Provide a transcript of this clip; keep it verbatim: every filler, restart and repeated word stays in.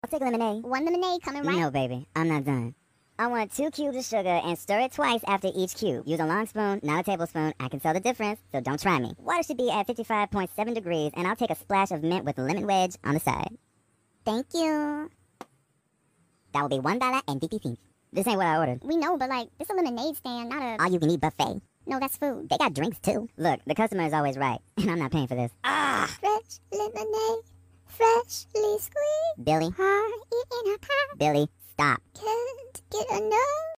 I'll take lemonade. One lemonade coming right. No, baby, I'm not done. I want two cubes of sugar and stir it twice after each cube. Use a long spoon, not a tablespoon. I can tell the difference, so don't try me. Water should be at fifty-five point seven degrees, and I'll take a splash of mint with lemon wedge on the side. Thank you. That will be one dollar and fifty cents. This ain't what I ordered. We know, but like, this a lemonade stand, not a... All-you-can-eat buffet. No, that's food. They got drinks, too. Look, the customer is always right, and I'm not paying for this. Ah! Fresh lemonade, freshly squeezed. Billy. Heart in a pie. Billy, stop. Can't get enough.